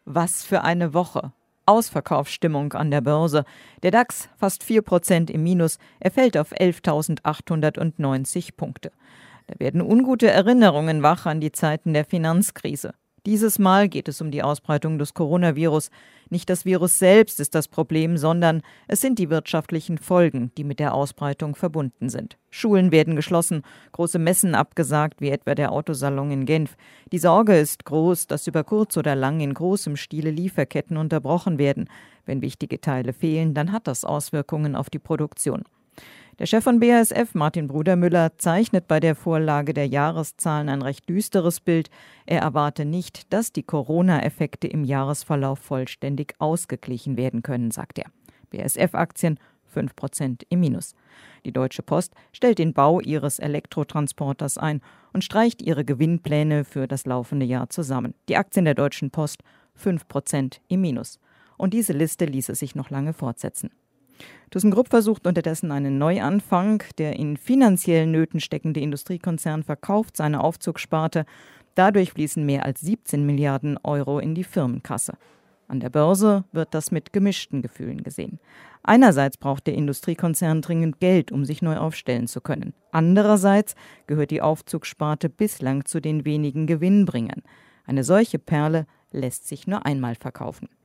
Was für eine Woche! Ausverkaufsstimmung an der Börse. Der DAX fast 4% im Minus, er fällt auf 11.890 Punkte. Da werden ungute Erinnerungen wach an die Zeiten der Finanzkrise. Dieses Mal geht es um die Ausbreitung des Coronavirus. Nicht das Virus selbst ist das Problem, sondern es sind die wirtschaftlichen Folgen, die mit der Ausbreitung verbunden sind. Schulen werden geschlossen, große Messen abgesagt, wie etwa der Autosalon in Genf. Die Sorge ist groß, dass über kurz oder lang in großem Stile Lieferketten unterbrochen werden. Wenn wichtige Teile fehlen, dann hat das Auswirkungen auf die Produktion. Der Chef von BASF, Martin Brudermüller, zeichnet bei der Vorlage der Jahreszahlen ein recht düsteres Bild. Er erwarte nicht, dass die Corona-Effekte im Jahresverlauf vollständig ausgeglichen werden können, sagt er. BASF-Aktien 5% im Minus. Die Deutsche Post stellt den Bau ihres Elektrotransporters ein und streicht ihre Gewinnpläne für das laufende Jahr zusammen. Die Aktien der Deutschen Post 5% im Minus. Und diese Liste ließe sich noch lange fortsetzen. ThyssenKrupp versucht unterdessen einen Neuanfang. Der in finanziellen Nöten steckende Industriekonzern verkauft seine Aufzugssparte. Dadurch fließen mehr als 17 Milliarden Euro in die Firmenkasse. An der Börse wird das mit gemischten Gefühlen gesehen. Einerseits braucht der Industriekonzern dringend Geld, um sich neu aufstellen zu können. Andererseits gehört die Aufzugssparte bislang zu den wenigen Gewinnbringern. Eine solche Perle lässt sich nur einmal verkaufen.